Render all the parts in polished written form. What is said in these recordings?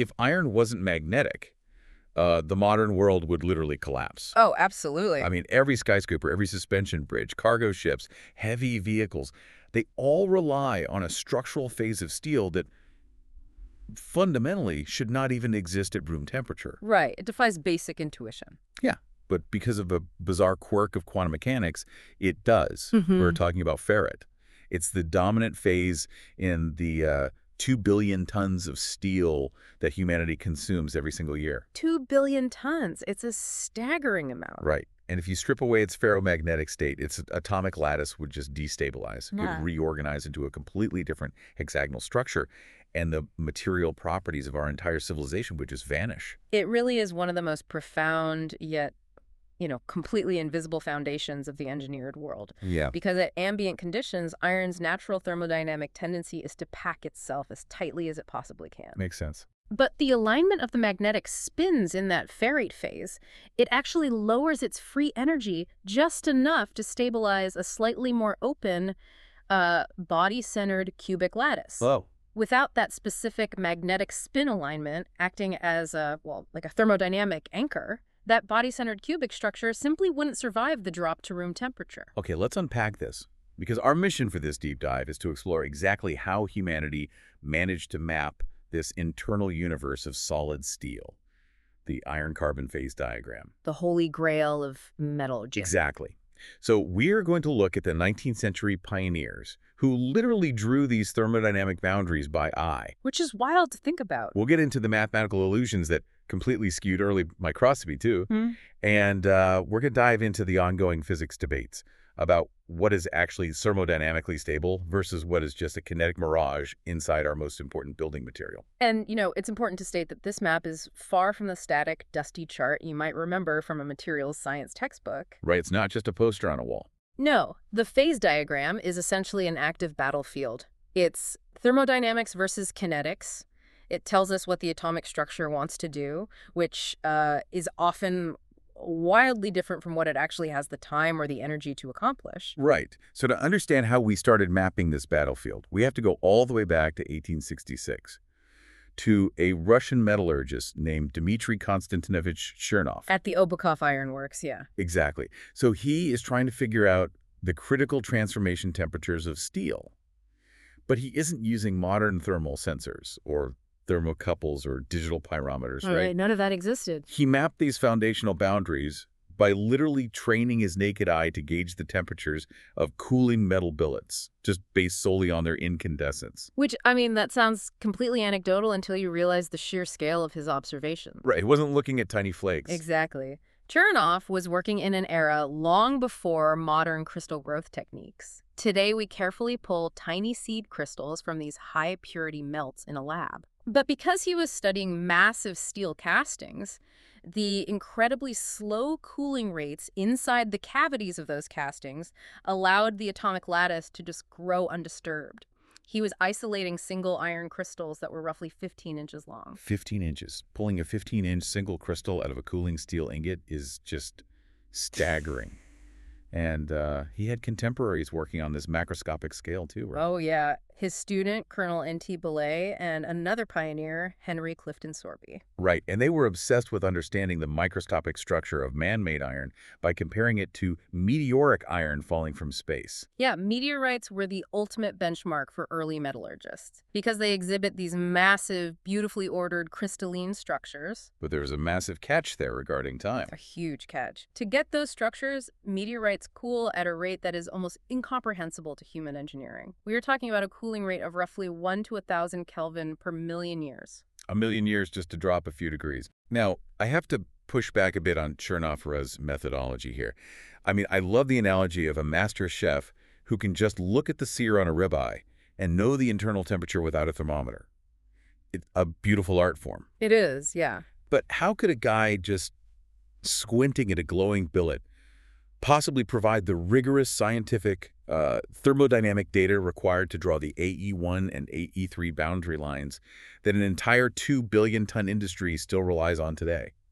If iron wasn't magnetic, the modern world would literally collapse. Oh, absolutely. I mean, every skyscraper, every suspension bridge, cargo ships, heavy vehicles, they all rely on a structural phase of steel that fundamentally should not even exist at room temperature. Right. It defies basic intuition. Yeah, but because of a bizarre quirk of quantum mechanics, it does. We're talking about ferrite. It's the dominant phase in the 2 billion tons of steel that humanity consumes every single year. 2 billion tons. It's a staggering amount. Right. And if you strip away its ferromagnetic state, its atomic lattice would just destabilize. It Yeah. would reorganize into a completely different hexagonal structure, and the material properties of our entire civilization would just vanish. It really is one of the most profound yet, completely invisible foundations of the engineered world. Yeah. Because at ambient conditions, iron's natural thermodynamic tendency is to pack itself as tightly as it possibly can. Makes sense. But the alignment of the magnetic spins in that ferrite phase, it actually lowers its free energy just enough to stabilize a slightly more open, body-centered cubic lattice. Oh. Without that specific magnetic spin alignment acting as like a thermodynamic anchor, that body-centered cubic structure simply wouldn't survive the drop to room temperature. Okay, let's unpack this, because our mission for this deep dive is to explore exactly how humanity managed to map this internal universe of solid steel, the iron-carbon phase diagram. The holy grail of metallurgy. Exactly. So we're going to look at the 19th century pioneers who literally drew these thermodynamic boundaries by eye. Which is wild to think about. We'll get into the mathematical illusions that completely skewed early microscopy too. And we're going to dive into the ongoing physics debates about what is actually thermodynamically stable versus what is just a kinetic mirage inside our most important building material. And, it's important to state that this map is far from the static, dusty chart you might remember from a materials science textbook. Right, it's not just a poster on a wall. No, the phase diagram is essentially an active battlefield. It's thermodynamics versus kinetics. It tells us what the atomic structure wants to do, which is often wildly different from what it actually has the time or the energy to accomplish. Right. So to understand how we started mapping this battlefield, we have to go all the way back to 1866 to a Russian metallurgist named Dmitry Konstantinovich Chernov. At the Obukhov Iron Works, yeah. Exactly. So he is trying to figure out the critical transformation temperatures of steel. But he isn't using modern thermal sensors or thermocouples or digital pyrometers, right? None of that existed. He mapped these foundational boundaries by literally training his naked eye to gauge the temperatures of cooling metal billets, just based solely on their incandescence. Which, that sounds completely anecdotal until you realize the sheer scale of his observations. Right, he wasn't looking at tiny flakes. Exactly. Chernoff was working in an era long before modern crystal growth techniques. Today, we carefully pull tiny seed crystals from these high-purity melts in a lab. But because he was studying massive steel castings, the incredibly slow cooling rates inside the cavities of those castings allowed the atomic lattice to just grow undisturbed. He was isolating single iron crystals that were roughly 15 inches long. 15 inches. Pulling a 15-inch single crystal out of a cooling steel ingot is just staggering. And he had contemporaries working on this macroscopic scale too, right? Oh, yeah. His student, Colonel N.T. Belay, and another pioneer, Henry Clifton Sorby. Right, and they were obsessed with understanding the microscopic structure of man-made iron by comparing it to meteoric iron falling from space. Yeah, meteorites were the ultimate benchmark for early metallurgists because they exhibit these massive, beautifully ordered crystalline structures. But there was a massive catch there regarding time. A huge catch. To get those structures, meteorites cool at a rate that is almost incomprehensible to human engineering. We are talking about a cooling rate of roughly 1 to 1,000 Kelvin per million years. A million years just to drop a few degrees. Now, I have to push back a bit on Chernoff's methodology here. I love the analogy of a master chef who can just look at the sear on a ribeye and know the internal temperature without a thermometer. It's a beautiful art form. It is, yeah. But how could a guy just squinting at a glowing billet possibly provide the rigorous scientific thermodynamic data required to draw the AE1 and AE3 boundary lines that an entire 2 billion ton industry still relies on today?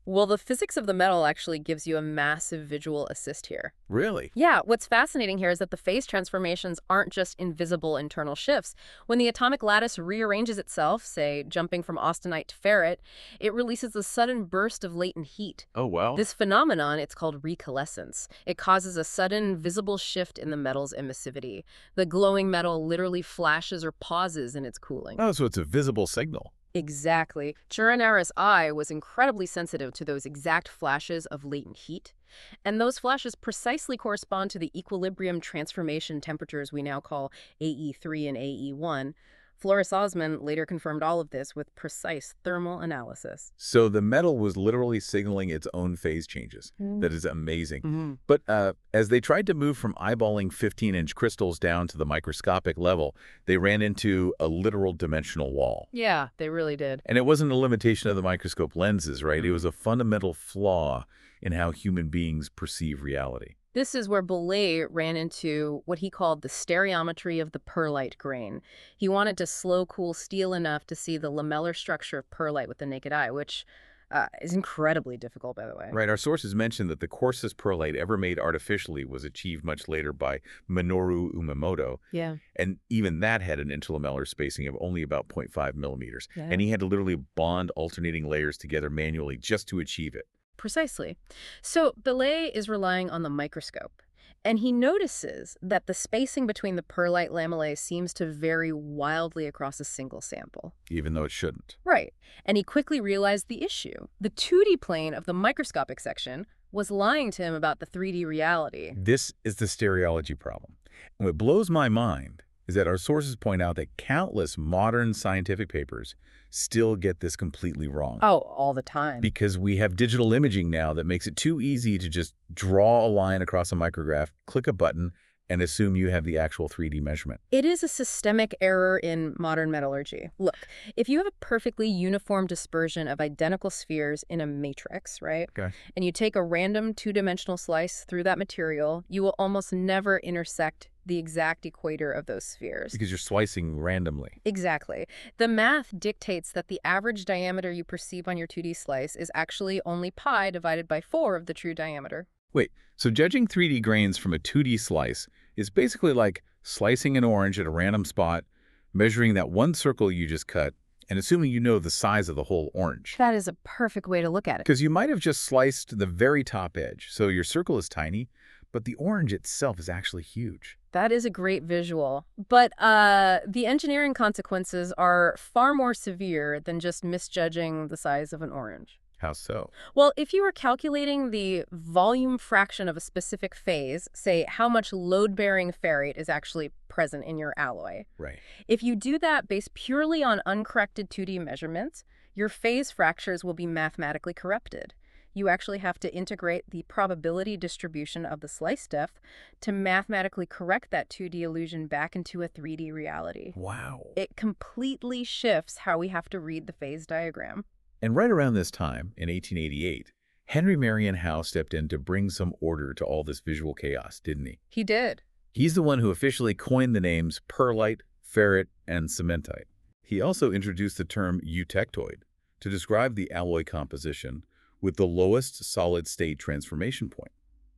Well, the physics of the metal actually gives you a massive visual assist here. Really? Yeah, what's fascinating here is that the phase transformations aren't just invisible internal shifts. When the atomic lattice rearranges itself, say jumping from austenite to ferrite, it releases a sudden burst of latent heat. Oh, well. This phenomenon, it's called recoalescence. It causes a sudden, visible shift in the metal's emissivity. The glowing metal literally flashes or pauses in its cooling. Oh, so it's a visible signal. Exactly. Churanaris' eye was incredibly sensitive to those exact flashes of latent heat, and those flashes precisely correspond to the equilibrium transformation temperatures we now call AE3 and AE1. Floris Osman later confirmed all of this with precise thermal analysis. So the metal was literally signaling its own phase changes. That is amazing. But as they tried to move from eyeballing 15-inch crystals down to the microscopic level, they ran into a literal dimensional wall. Yeah, they really did. And it wasn't a limitation of the microscope lenses, right? It was a fundamental flaw in how human beings perceive reality. This is where Boulay ran into what he called the stereometry of the pearlite grain. He wanted to slow cool steel enough to see the lamellar structure of pearlite with the naked eye, which is incredibly difficult, by the way. Right. Our sources mention that the coarsest pearlite ever made artificially was achieved much later by Minoru Umemoto. Yeah. And even that had an interlamellar spacing of only about 0.5 millimeters. Yeah. And he had to literally bond alternating layers together manually just to achieve it. Precisely. So Boulay is relying on the microscope, and he notices that the spacing between the pearlite lamellae seems to vary wildly across a single sample. Even though it shouldn't. Right. And he quickly realized the issue. The 2D plane of the microscopic section was lying to him about the 3D reality. This is the stereology problem. And what blows my mind is that our sources point out that countless modern scientific papers still get this completely wrong. Oh, all the time. Because we have digital imaging now that makes it too easy to just draw a line across a micrograph, click a button, and assume you have the actual 3D measurement. It is a systemic error in modern metallurgy. Look, if you have a perfectly uniform dispersion of identical spheres in a matrix, right? Okay. And you take a random two-dimensional slice through that material, you will almost never intersect the exact equator of those spheres. Because you're slicing randomly. Exactly. The math dictates that the average diameter you perceive on your 2D slice is actually only pi divided by 4 of the true diameter. Wait, so judging 3D grains from a 2D slice is basically like slicing an orange at a random spot, measuring that one circle you just cut, and assuming you know the size of the whole orange. That is a perfect way to look at it. Because you might have just sliced the very top edge, so your circle is tiny, but the orange itself is actually huge. That is a great visual. But the engineering consequences are far more severe than just misjudging the size of an orange. How so? Well, if you were calculating the volume fraction of a specific phase, say how much load-bearing ferrite is actually present in your alloy, Right. if you do that based purely on uncorrected 2D measurements, your phase fractures will be mathematically corrupted. You actually have to integrate the probability distribution of the slice depth to mathematically correct that 2D illusion back into a 3D reality. Wow. It completely shifts how we have to read the phase diagram. And right around this time, in 1888, Henry Marion Howe stepped in to bring some order to all this visual chaos, didn't he? He did. He's the one who officially coined the names pearlite, ferrite, and cementite. He also introduced the term eutectoid to describe the alloy composition with the lowest solid-state transformation point.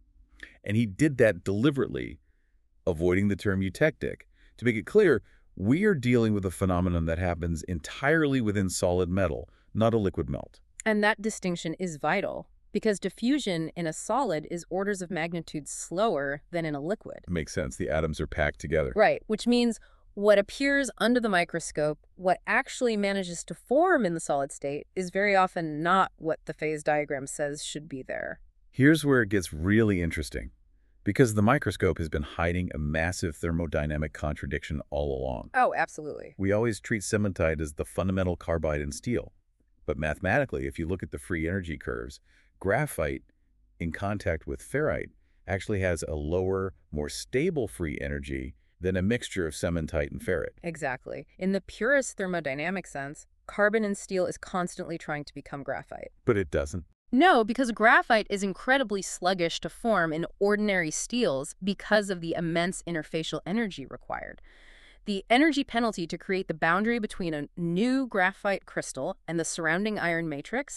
And he did that deliberately, avoiding the term eutectic. To make it clear, we are dealing with a phenomenon that happens entirely within solid metal, not a liquid melt. And that distinction is vital, because diffusion in a solid is orders of magnitude slower than in a liquid. It makes sense. The atoms are packed together. Right, which means what appears under the microscope, what actually manages to form in the solid state, is very often not what the phase diagram says should be there. Here's where it gets really interesting, because the microscope has been hiding a massive thermodynamic contradiction all along. Oh, absolutely. We always treat cementite as the fundamental carbide in steel. But mathematically, if you look at the free energy curves, graphite in contact with ferrite actually has a lower, more stable free energy than a mixture of cementite and ferrite. Exactly. In the purest thermodynamic sense, carbon in steel is constantly trying to become graphite. But it doesn't. No, because graphite is incredibly sluggish to form in ordinary steels because of the immense interfacial energy required. The energy penalty to create the boundary between a new graphite crystal and the surrounding iron matrix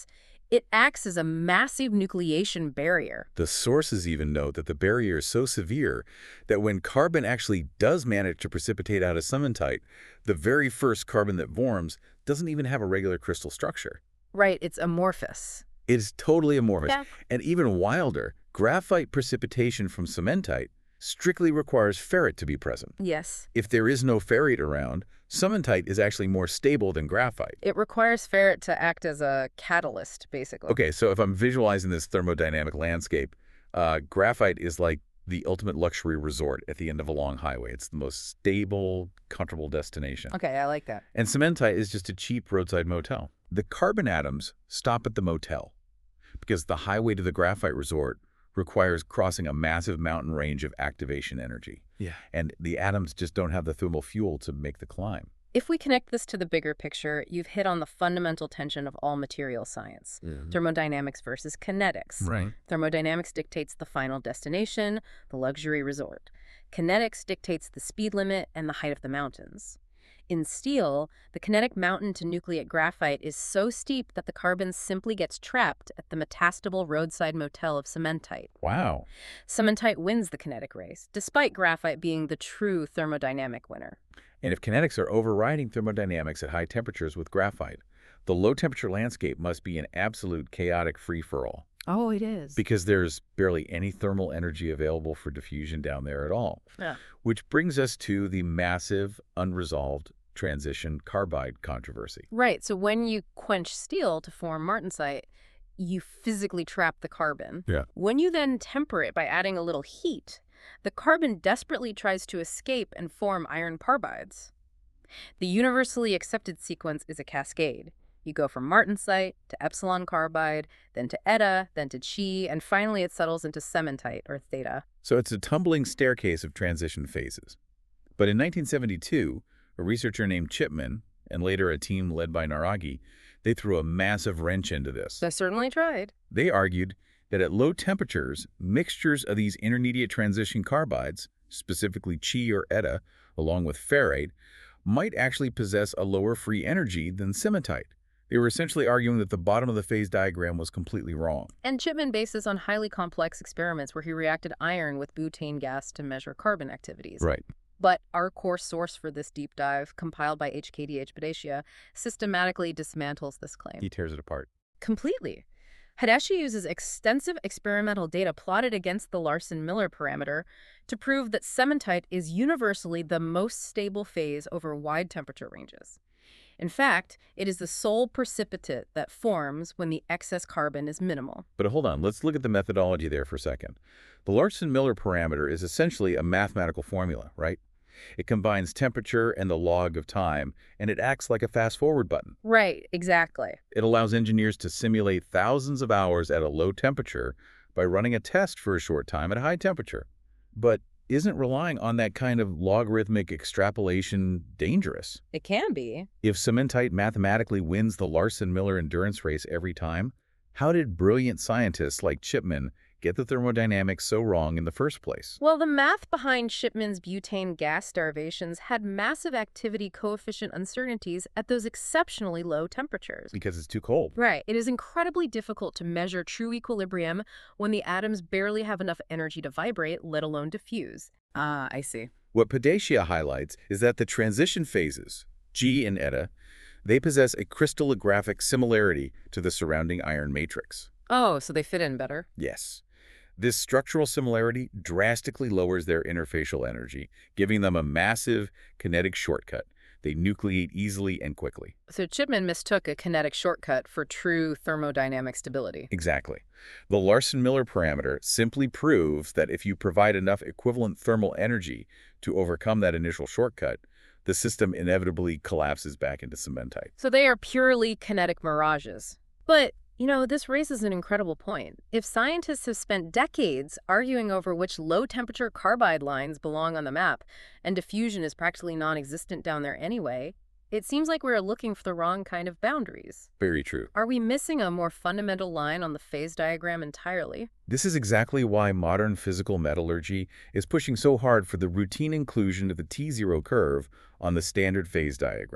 It acts as a massive nucleation barrier. The sources even note that the barrier is so severe that when carbon actually does manage to precipitate out of cementite, the very first carbon that forms doesn't even have a regular crystal structure. Right, it's amorphous. It is totally amorphous. Yeah. And even wilder, graphite precipitation from cementite strictly requires ferrite to be present. Yes. If there is no ferrite around, cementite is actually more stable than graphite. It requires ferrite to act as a catalyst, basically. Okay, so if I'm visualizing this thermodynamic landscape, graphite is like the ultimate luxury resort at the end of a long highway. It's the most stable, comfortable destination. Okay, I like that. And cementite is just a cheap roadside motel. The carbon atoms stop at the motel because the highway to the graphite resort requires crossing a massive mountain range of activation energy. Yeah. And the atoms just don't have the thermal fuel to make the climb. If we connect this to the bigger picture, you've hit on the fundamental tension of all material science. Thermodynamics versus kinetics. Right. Thermodynamics dictates the final destination, the luxury resort. Kinetics dictates the speed limit and the height of the mountains. In steel, the kinetic mountain to nucleate graphite is so steep that the carbon simply gets trapped at the metastable roadside motel of cementite. Wow. Cementite wins the kinetic race, despite graphite being the true thermodynamic winner. And if kinetics are overriding thermodynamics at high temperatures with graphite, the low-temperature landscape must be an absolute chaotic free-for-all. Oh, it is. Because there's barely any thermal energy available for diffusion down there at all. Yeah. Which brings us to the massive, unresolved transition carbide controversy. Right. So when you quench steel to form martensite, you physically trap the carbon. Yeah. When you then temper it by adding a little heat, the carbon desperately tries to escape and form iron carbides. The universally accepted sequence is a cascade. You go from martensite to epsilon carbide, then to eta, then to Chi, and finally it settles into cementite, or theta. So it's a tumbling staircase of transition phases. But in 1972, a researcher named Chipman, and later a team led by Naragi, they threw a massive wrench into this. I certainly tried. They argued that at low temperatures, mixtures of these intermediate transition carbides, specifically Chi or eta, along with ferrite, might actually possess a lower free energy than cementite. They were essentially arguing that the bottom of the phase diagram was completely wrong. And Chipman based this on highly complex experiments where he reacted iron with butane gas to measure carbon activities. Right. But our core source for this deep dive, compiled by HKDH Badeshia, systematically dismantles this claim. He tears it apart. Completely. Hadeshi uses extensive experimental data plotted against the Larson-Miller parameter to prove that cementite is universally the most stable phase over wide temperature ranges. In fact, it is the sole precipitate that forms when the excess carbon is minimal. But hold on, let's look at the methodology there for a second. The Larson-Miller parameter is essentially a mathematical formula, right? It combines temperature and the log of time, and it acts like a fast-forward button. Right, exactly. It allows engineers to simulate thousands of hours at a low temperature by running a test for a short time at a high temperature. But isn't relying on that kind of logarithmic extrapolation dangerous? It can be. If cementite mathematically wins the Larson-Miller endurance race every time, how did brilliant scientists like Chipman get the thermodynamics so wrong in the first place? Well, the math behind Chipman's butane gas derivations had massive activity coefficient uncertainties at those exceptionally low temperatures. Because it's too cold. Right. It is incredibly difficult to measure true equilibrium when the atoms barely have enough energy to vibrate, let alone diffuse. Ah, I see. What Padeshia highlights is that the transition phases, G and eta, they possess a crystallographic similarity to the surrounding iron matrix. Oh, so they fit in better? Yes. This structural similarity drastically lowers their interfacial energy, giving them a massive kinetic shortcut. They nucleate easily and quickly. So Chipman mistook a kinetic shortcut for true thermodynamic stability. Exactly. The Larson-Miller parameter simply proves that if you provide enough equivalent thermal energy to overcome that initial shortcut, the system inevitably collapses back into cementite. So they are purely kinetic mirages. But you know, this raises an incredible point. If scientists have spent decades arguing over which low-temperature carbide lines belong on the map, and diffusion is practically non-existent down there anyway, it seems like we're looking for the wrong kind of boundaries. Very true. Are we missing a more fundamental line on the phase diagram entirely? This is exactly why modern physical metallurgy is pushing so hard for the routine inclusion of the T0 curve on the standard phase diagram.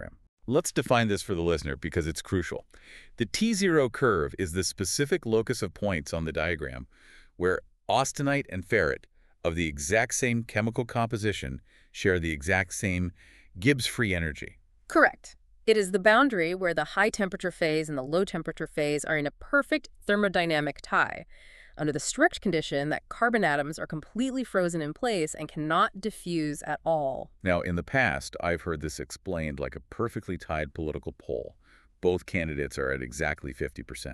Let's define this for the listener because it's crucial. The T0 curve is the specific locus of points on the diagram where austenite and ferrite, of the exact same chemical composition, share the exact same Gibbs free energy. Correct. It is the boundary where the high temperature phase and the low temperature phase are in a perfect thermodynamic tie, under the strict condition that carbon atoms are completely frozen in place and cannot diffuse at all. Now, in the past, I've heard this explained like a perfectly tied political poll. Both candidates are at exactly 50%.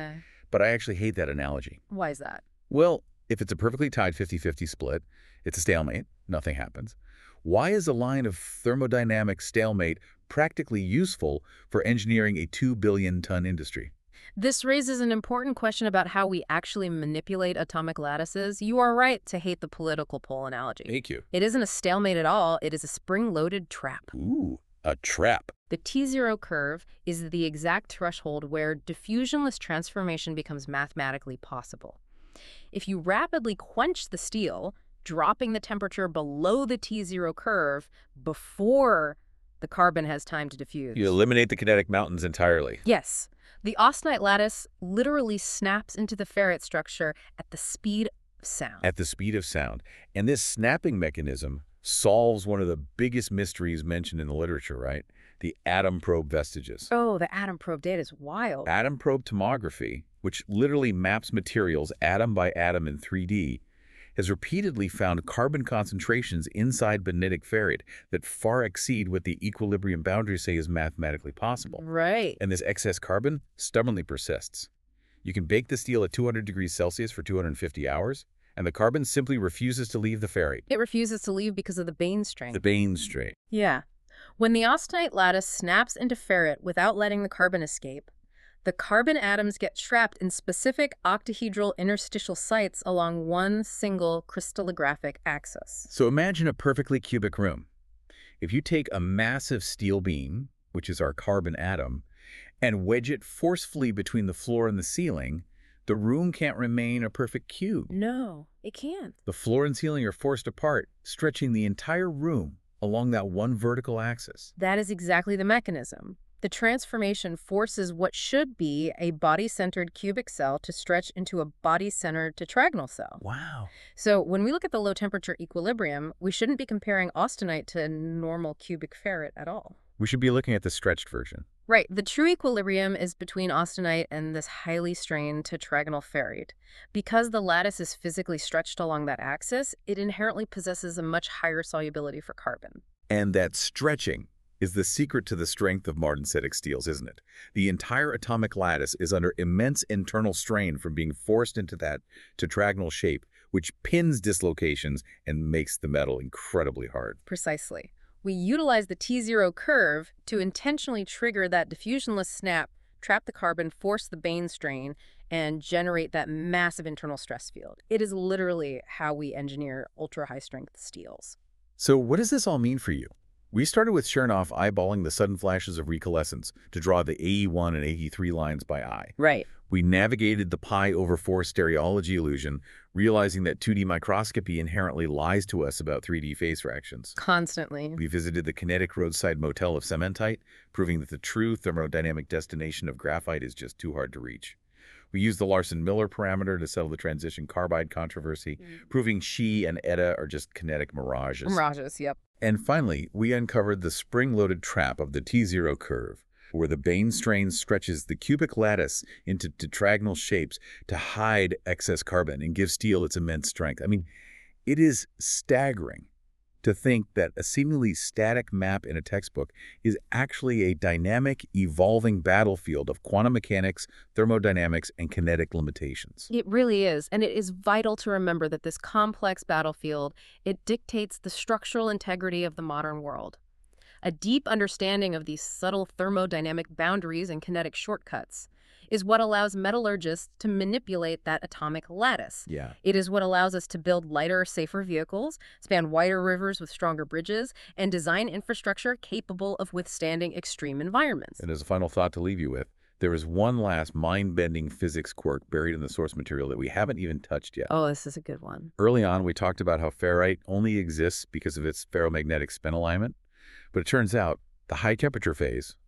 But I actually hate that analogy. Why is that? Well, if it's a perfectly tied 50-50 split, it's a stalemate, nothing happens. Why is a line of thermodynamic stalemate practically useful for engineering a 2 billion ton industry? This raises an important question about how we actually manipulate atomic lattices. You are right to hate the political pole analogy. Thank you. It isn't a stalemate at all. It is a spring-loaded trap. Ooh, a trap. The T0 curve is the exact threshold where diffusionless transformation becomes mathematically possible. If you rapidly quench the steel, dropping the temperature below the T0 curve before the carbon has time to diffuse. You eliminate the kinetic mountains entirely. Yes. The austenite lattice literally snaps into the ferrite structure at the speed of sound. At the speed of sound. And this snapping mechanism solves one of the biggest mysteries mentioned in the literature, right? The atom probe vestiges. Oh, the atom probe data is wild. Atom probe tomography, which literally maps materials atom by atom in 3D, has repeatedly found carbon concentrations inside benitic ferrite that far exceed what the equilibrium boundaries say is mathematically possible. Right. And this excess carbon stubbornly persists. You can bake the steel at 200 degrees Celsius for 250 hours, and the carbon simply refuses to leave the ferrite. It refuses to leave because of the Bain strain. The Bain strain. Yeah. When the austenite lattice snaps into ferrite without letting the carbon escape, the carbon atoms get trapped in specific octahedral interstitial sites along one single crystallographic axis. So imagine a perfectly cubic room. If you take a massive steel beam, which is our carbon atom, and wedge it forcefully between the floor and the ceiling, the room can't remain a perfect cube. No, it can't. The floor and ceiling are forced apart, stretching the entire room along that one vertical axis. That is exactly the mechanism. The transformation forces what should be a body-centered cubic cell to stretch into a body-centered tetragonal cell. Wow. So when we look at the low-temperature equilibrium, we shouldn't be comparing austenite to normal cubic ferrite at all. We should be looking at the stretched version. Right. The true equilibrium is between austenite and this highly strained tetragonal ferrite. Because the lattice is physically stretched along that axis, it inherently possesses a much higher solubility for carbon. And that stretching is the secret to the strength of martensitic steels, isn't it? The entire atomic lattice is under immense internal strain from being forced into that tetragonal shape, which pins dislocations and makes the metal incredibly hard. Precisely. We utilize the T0 curve to intentionally trigger that diffusionless snap, trap the carbon, force the Bain strain, and generate that massive internal stress field. It is literally how we engineer ultra-high-strength steels. So what does this all mean for you? We started with Chernoff eyeballing the sudden flashes of recoalescence to draw the AE1 and AE3 lines by eye. Right. We navigated the pi over 4 stereology illusion, realizing that 2D microscopy inherently lies to us about 3D phase fractions. Constantly. We visited the kinetic roadside motel of cementite, proving that the true thermodynamic destination of graphite is just too hard to reach. We used the Larson-Miller parameter to settle the transition carbide controversy, proving Xi and Eta are just kinetic mirages. Mirages, yep. And finally, we uncovered the spring-loaded trap of the T0 curve, where the Bain strain stretches the cubic lattice into tetragonal shapes to hide excess carbon and give steel its immense strength. I mean, it is staggering to think that a seemingly static map in a textbook is actually a dynamic, evolving battlefield of quantum mechanics, thermodynamics, and kinetic limitations. It really is, and it is vital to remember that this complex battlefield, it dictates the structural integrity of the modern world. A deep understanding of these subtle thermodynamic boundaries and kinetic shortcuts is what allows metallurgists to manipulate that atomic lattice. Yeah. It is what allows us to build lighter, safer vehicles, span wider rivers with stronger bridges, and design infrastructure capable of withstanding extreme environments. And as a final thought to leave you with, there is one last mind-bending physics quirk buried in the source material that we haven't even touched yet. Oh, this is a good one. Early on, we talked about how ferrite only exists because of its ferromagnetic spin alignment, but it turns out the high-temperature phase,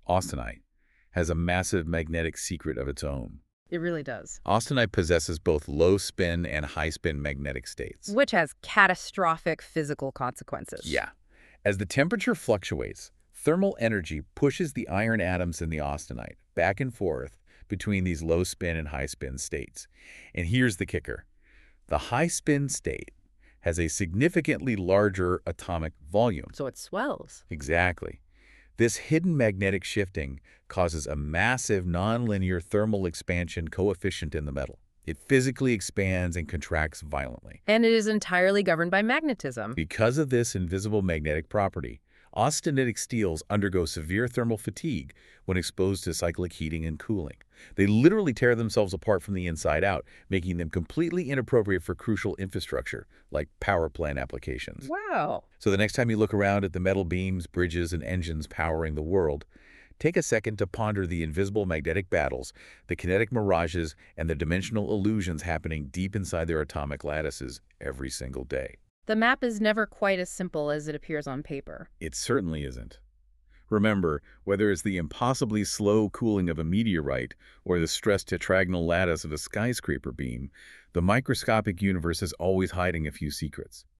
austenite, has a massive magnetic secret of its own. It really does. Austenite possesses both low-spin and high-spin magnetic states. Which has catastrophic physical consequences. Yeah. As the temperature fluctuates, thermal energy pushes the iron atoms in the austenite back and forth between these low-spin and high-spin states. And here's the kicker. The high-spin state has a significantly larger atomic volume. So it swells. Exactly. This hidden magnetic shifting causes a massive nonlinear thermal expansion coefficient in the metal. It physically expands and contracts violently. And it is entirely governed by magnetism. Because of this invisible magnetic property, austenitic steels undergo severe thermal fatigue when exposed to cyclic heating and cooling. They literally tear themselves apart from the inside out, making them completely inappropriate for crucial infrastructure, like power plant applications. Wow. So the next time you look around at the metal beams, bridges, and engines powering the world, take a second to ponder the invisible magnetic battles, the kinetic mirages, and the dimensional illusions happening deep inside their atomic lattices every single day. The map is never quite as simple as it appears on paper. It certainly isn't. Remember, whether it's the impossibly slow cooling of a meteorite or the stressed tetragonal lattice of a skyscraper beam, the microscopic universe is always hiding a few secrets.